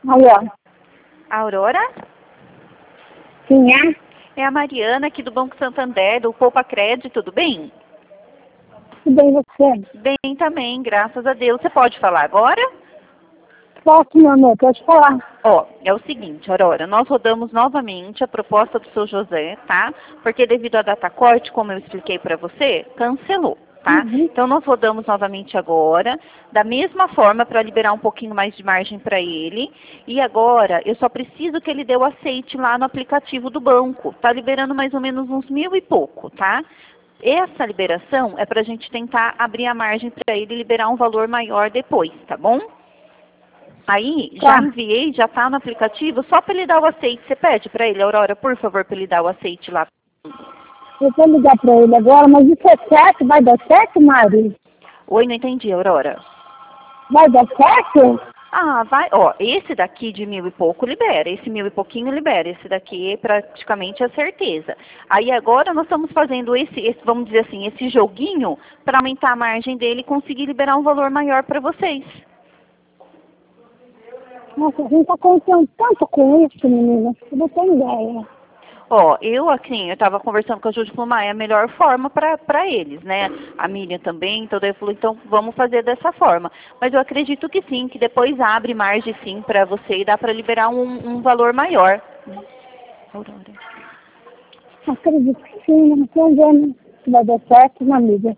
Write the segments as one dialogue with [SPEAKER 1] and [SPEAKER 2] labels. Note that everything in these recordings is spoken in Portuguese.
[SPEAKER 1] Alô?
[SPEAKER 2] Aurora?
[SPEAKER 1] Sim, é?
[SPEAKER 2] É a Mariana aqui do Banco Santander, do Poupa Crédito, tudo bem?
[SPEAKER 1] Tudo bem você?
[SPEAKER 2] Bem também, graças a Deus. Você pode falar agora?
[SPEAKER 1] Posso, meu amor, pode falar.
[SPEAKER 2] Ó, é o seguinte, Aurora, nós rodamos novamente a proposta do seu José, tá? Porque devido à data corte, como eu expliquei para você, cancelou, tá?
[SPEAKER 1] Uhum.
[SPEAKER 2] Então nós rodamos novamente agora, da mesma forma para liberar um pouquinho mais de margem para ele. E agora eu só preciso que ele dê o aceite lá no aplicativo do banco. Tá liberando mais ou menos uns 1.000 e pouco, tá? Essa liberação é para a gente tentar abrir a margem para ele liberar um valor maior depois, tá bom? Aí, já
[SPEAKER 1] Tá.
[SPEAKER 2] enviei, já tá no aplicativo, só para ele dar o aceite. Você pede para ele, Aurora, por favor, para ele dar o aceite lá.
[SPEAKER 1] Eu vou ligar pra ele agora, mas isso é certo? Vai dar certo, Mari?
[SPEAKER 2] Oi, não entendi, Aurora.
[SPEAKER 1] Vai dar certo?
[SPEAKER 2] Ah, vai, ó, esse daqui de 1.000 e pouco libera, esse 1.000 e pouquinho libera, esse daqui é praticamente a certeza. Aí agora nós estamos fazendo esse vamos dizer assim, esse joguinho para aumentar a margem dele e conseguir liberar um valor maior para vocês.
[SPEAKER 1] Nossa, a gente tá contando tanto com isso, menina. Eu não tenho ideia.
[SPEAKER 2] Ó, eu estava conversando com a Júlia e falou, é a melhor forma para eles, né? A Miriam também, então daí eu falei, então vamos fazer dessa forma. Mas eu acredito que sim, que depois abre margem sim para você e dá para liberar um valor maior. Aurora.
[SPEAKER 1] Acredito que sim, não estou vendo se vai dar certo, minha amiga.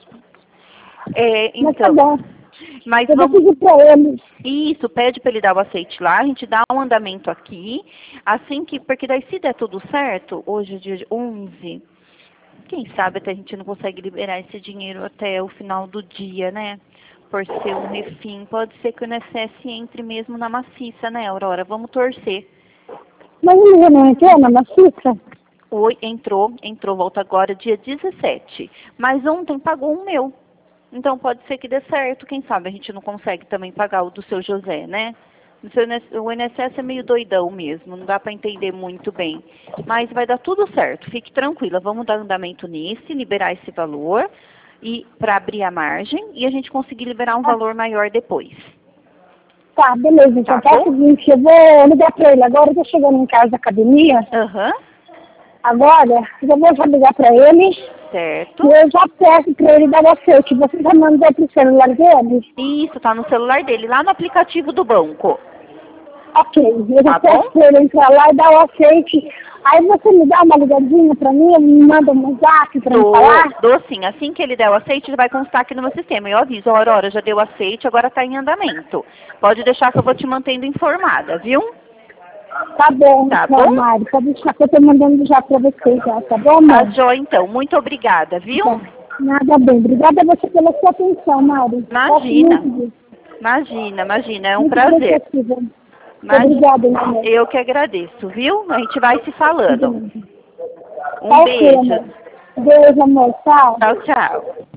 [SPEAKER 2] É,
[SPEAKER 1] Mas tá
[SPEAKER 2] então,
[SPEAKER 1] bom.
[SPEAKER 2] mas
[SPEAKER 1] Eu vou
[SPEAKER 2] vamos...
[SPEAKER 1] pedir pra ele.
[SPEAKER 2] Isso, pede para ele dar o aceite lá, a gente dá um andamento aqui, assim que, porque daí se der tudo certo, hoje é dia 11, quem sabe até a gente não consegue liberar esse dinheiro até o final do dia, né? Por ser um refim, pode ser que o INSS entre mesmo na maciça, né, Aurora? Vamos torcer.
[SPEAKER 1] Mas ele já não entrou na maciça?
[SPEAKER 2] Oi, entrou, volta agora dia 17. Mas ontem pagou o meu. Então pode ser que dê certo, quem sabe a gente não consegue também pagar o do seu José, né? O INSS é meio doidão mesmo, não dá para entender muito bem. Mas vai dar tudo certo, fique tranquila. Vamos dar andamento nesse, liberar esse valor e para abrir a margem e a gente conseguir liberar um valor maior depois.
[SPEAKER 1] Tá, beleza. Então
[SPEAKER 2] Tá
[SPEAKER 1] tá o
[SPEAKER 2] bom?
[SPEAKER 1] seguinte, eu vou ligar pra ele agora. Eu tô chegando em casa da academia.
[SPEAKER 2] Aham,
[SPEAKER 1] Agora, eu vou já ligar pra ele.
[SPEAKER 2] certo.
[SPEAKER 1] E eu já peço pra ele dar você, que você já mandou pro celular dele.
[SPEAKER 2] Isso, tá no celular dele, lá no aplicativo do banco.
[SPEAKER 1] Ok, eu já
[SPEAKER 2] Tá
[SPEAKER 1] peço
[SPEAKER 2] bom?
[SPEAKER 1] pra ele entrar lá e dar o aceite. Aí você me dá uma ligadinha pra mim, me manda um zap pra me falar.
[SPEAKER 2] Dou sim. Assim que ele der o aceite, ele vai constar aqui no meu sistema. Eu aviso, Aurora, já deu o aceite, agora está em andamento. Pode deixar que eu vou te mantendo informada, viu?
[SPEAKER 1] Tá bom,
[SPEAKER 2] Tá
[SPEAKER 1] então,
[SPEAKER 2] bom?
[SPEAKER 1] Mari. Pode deixar que eu tô mandando já pra você já, tá bom,
[SPEAKER 2] Tá
[SPEAKER 1] mãe?
[SPEAKER 2] jóia, então. Muito obrigada, viu?
[SPEAKER 1] Tá. Nada bem. Obrigada a você pela sua atenção, Mari. Gosto
[SPEAKER 2] Imagina.
[SPEAKER 1] muito disso.
[SPEAKER 2] Imagina. É um
[SPEAKER 1] Muito
[SPEAKER 2] prazer.
[SPEAKER 1] prestativa. Muito
[SPEAKER 2] Imagina.
[SPEAKER 1] obrigada, meu amor.
[SPEAKER 2] Eu que agradeço, viu? A gente vai se falando.
[SPEAKER 1] Tá
[SPEAKER 2] Um
[SPEAKER 1] ok,
[SPEAKER 2] beijo.
[SPEAKER 1] amor. Beijo, amor. Tchau.
[SPEAKER 2] Tchau, tchau.